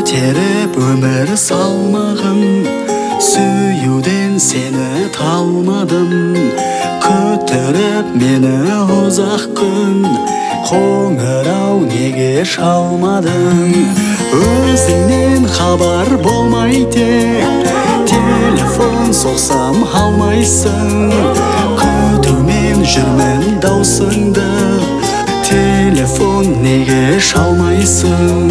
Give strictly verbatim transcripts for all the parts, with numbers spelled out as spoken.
көтеріп өмір салмағын, сүюден сені талмадым. Көтеріп мені ұзақ күн, қоңырау неге шалмадың? Өзіңнен хабар болмай тек, телефон соқсам алмайсың. Күтумен жүрмін даусыңды, телефон неге шалмайсың?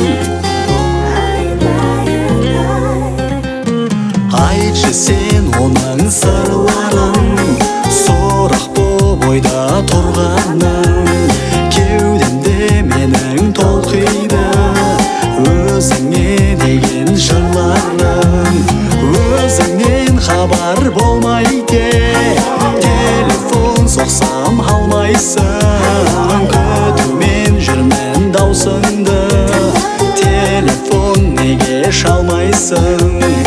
Айтшы сен оның сырларын, сұрақ боп ойда тұрғаным. Кеудемде менің толқиды өзіңе деген жырларым. Өзіңнен хабар болмай тек, телефон соқсам алмайсың. Күтумен жүрмін даусыңды, телефон неге шалмайсың?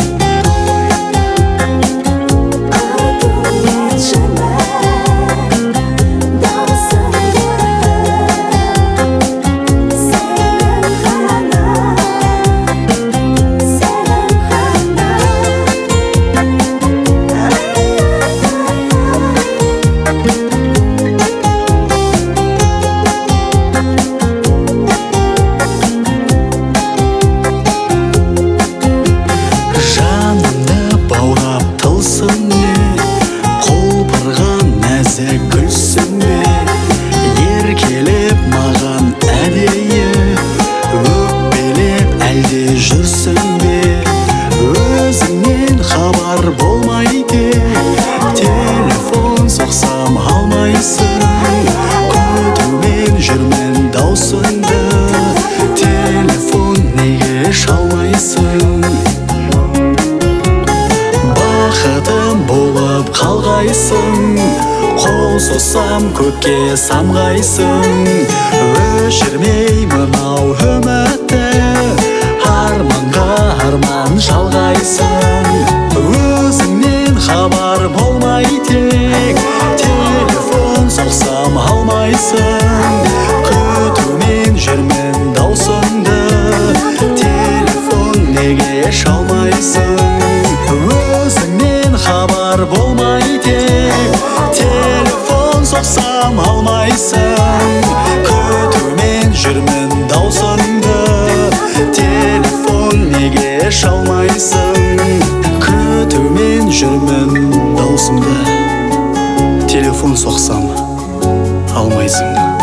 Күлсің бе, еркелеп маған әдейі, өкпелеп әлде жүрсің бе? Өзіңнен хабар болмай тек, телефон соқсам алмайсың. Күтумен жүрмін даусыңды, телефон неге шалмайсың? Бақытым болып қалғайсың, қол созсам көкке самғайсың. Өшірмей мынау үмітті, арманға арман жалғайсың. Өзіңнен хабар болмай тек, телефон соқсам алмайсың. Күтумен жүрмін даусыңды, телефон неге шалмайсың? Өзіңнен хабар болмай тек, телефон соқсам алмайсың. Күтумен жүрмін даусыңды, телефон неге шалмайсың? Күтумен жүрмін даусыңды, телефон соқсам алмайсың.